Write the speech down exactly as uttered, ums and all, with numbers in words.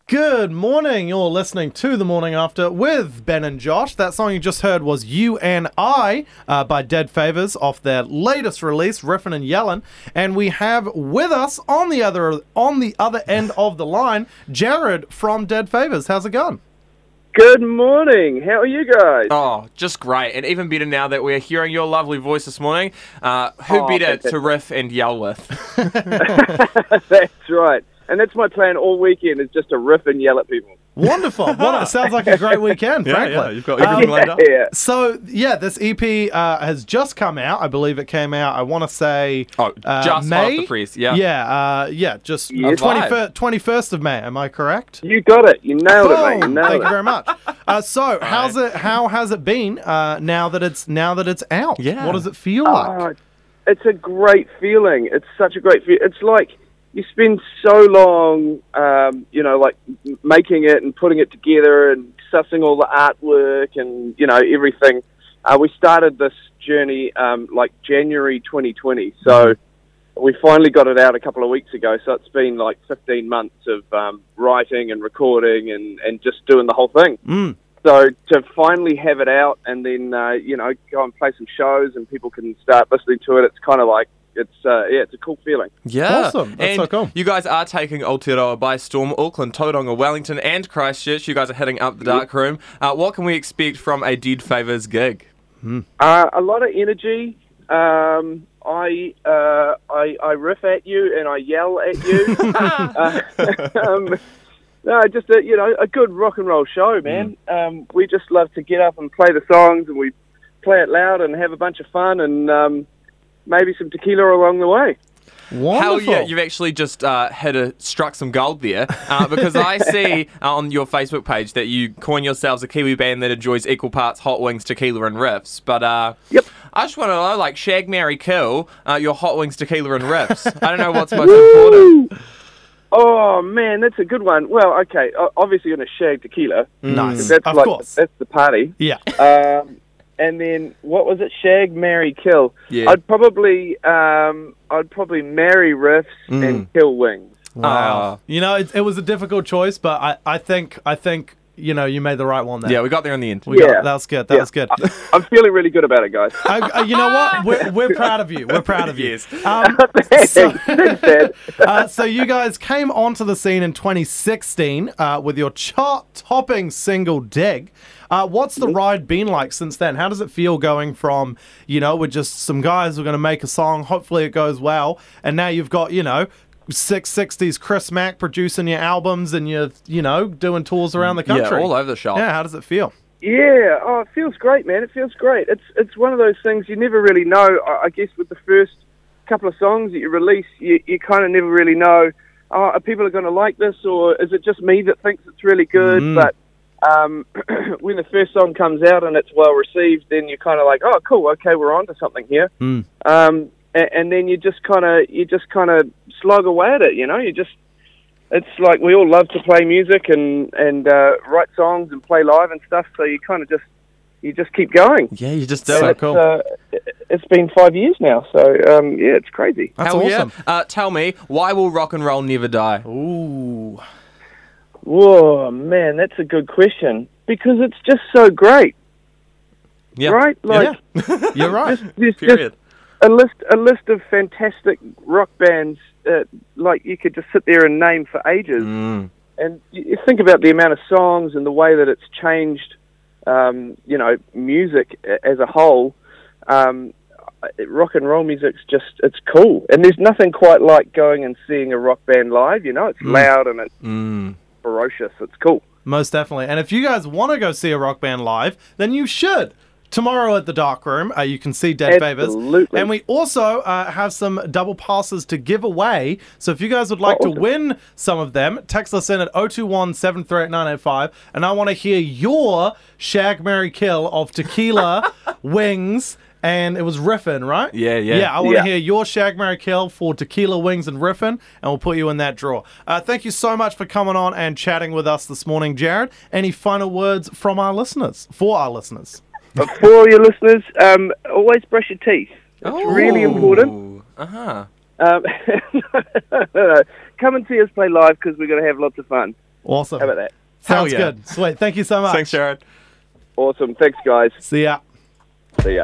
Good morning, you're listening to The Morning After with Ben and Josh. That song you just heard was You and I uh, by Dead Favors off their latest release, Riffin' and Yellin'. And we have with us on the other on the other end of the line, Jared from Dead Favors. How's it going? Good morning. How are you guys? Oh, just great. And even better now that we're hearing your lovely voice this morning. Uh, who Oh, better fantastic. to riff and yell with? That's right. And that's my plan all weekend, is just to riff and yell at people. Wonderful. Well, it sounds like a great weekend, frankly. yeah, you've got everything Um, lined up. Yeah. So, yeah, this E P uh, has just come out. I believe it came out, I want to say... Oh, uh, just May? off the press, yeah. Yeah, uh, yeah, just Yes. twenty-first, twenty-first of May, am I correct? You got it. You nailed it, mate. You Boom. nailed Thank it. you very much. Uh, so, how's it? How has it been uh, now that it's now that it's out? Yeah. What does it feel like? Oh, it's a great feeling. It's such a great feeling. It's like you spend so long, um, you know, like m- making it and putting it together and sussing all the artwork and, you know, everything. Uh, we started this journey um, like January twenty twenty. So we finally got it out a couple of weeks ago. So it's been like fifteen months of um, writing and recording and, and just doing the whole thing. Mm. So to finally have it out and then, uh, you know, go and play some shows and people can start listening to it, it's kind of like, it's uh, yeah, it's a cool feeling. Yeah. Awesome. That's and so cool. you guys are taking Aotearoa by storm. Auckland, Tauranga, Wellington and Christchurch. You guys are hitting up the dark room. Uh, what can we expect from a Dead Favours gig? Uh, a lot of energy. Um, I, uh, I I riff at you and I yell at you. uh, um, no, just a, you know, a good rock and roll show, man. Um, we just love to get up and play the songs, and we play it loud and have a bunch of fun, and um, maybe some tequila along the way. Wonderful. Hell yeah, you've actually just uh, hit a, struck some gold there, uh, because I see uh, on your Facebook page that you coin yourselves a Kiwi band that enjoys equal parts hot wings, tequila and riffs, but uh, Yep. I just want to know, like, shag, marry, kill, uh, your hot wings, tequila and riffs. I don't know what's most important. Oh man, that's a good one. Well, okay, o- obviously going to shag tequila. Nice. That's Of like course. that's the party. Yeah. Um, and then what was it? Shag, marry, kill. Yeah. I'd probably, um, I'd probably marry riffs and kill wings. Wow. Oh. You know, it, it was a difficult choice, but I, I think I think you know you made the right one there. Yeah, we got there in the end. We Yeah. got, that was good. That Yeah. was good. I'm feeling really good about it, guys. I, I, you know what? We're, we're proud of you. We're proud of you. Yes. Um, Thanks. so, Thanks, Dad. uh, so you guys came onto the scene in twenty sixteen uh, with your chart-topping single "Dig." Uh, what's the ride been like since then? How does it feel going from, you know, we're just some guys who are going to make a song, hopefully it goes well, and now you've got, you know, six sixties Chris Mack producing your albums and you're, you know, doing tours around the country. Yeah, all over the shop. Yeah, how does it feel? Yeah, oh, it feels great, man. It feels great. It's it's one of those things you never really know. I, I guess with the first couple of songs that you release, you, you kind of never really know, oh, are people going to like this, or is it just me that thinks it's really good? Mm. But um, when the first song comes out and it's well received, then you're kind of like, oh, cool, okay, we're on to something here. Mm. Um, and, and then you just kind of you just kind of slog away at it, you know. You just it's like we all love to play music and and uh, write songs and play live and stuff. So you kind of just you just keep going. Yeah, you just do So it. it's, cool. uh, it's been five years now, so um, yeah, it's crazy. That's Hell awesome. yeah. Uh, tell me, why will rock and roll never die? Ooh. Whoa, man, that's a good question because it's just so great, Yeah. right? Like Yeah. You're right. there's just Period. a list a list of fantastic rock bands. Uh, like you could just sit there and name for ages. Mm. And you you think about the amount of songs and the way that it's changed, um, you know, music a- as a whole. Um, it- rock and roll music's just, it's cool. And there's nothing quite like going and seeing a rock band live, you know? It's loud and it's Mm. ferocious. It's cool. Most definitely. And if you guys want to go see a rock band live, then you should. Tomorrow at the Dark Room, uh, you can see Dead Favors. Absolutely. And we also uh, have some double passes to give away. So if you guys would like Oh, to awesome. win some of them, text us in at oh two one, seven three eight, nine eight five. And I want to hear your shag, marry, kill of tequila, wings, and it was riffin', right? Yeah, yeah. Yeah, I want to Yeah. hear your shag, marry, kill for tequila, wings, and riffin', and we'll put you in that draw. Uh, thank you so much for coming on and chatting with us this morning, Jared. Any final words from our listeners, for our listeners? But for all your listeners, um, always brush your teeth. It's really important. Uh-huh. Um, come and see us play live because we're going to have lots of fun. Awesome. How about that? Hell Sounds yeah. good. Sweet. Thank you so much. Thanks, Jared. Awesome. Thanks, guys. See ya. See ya.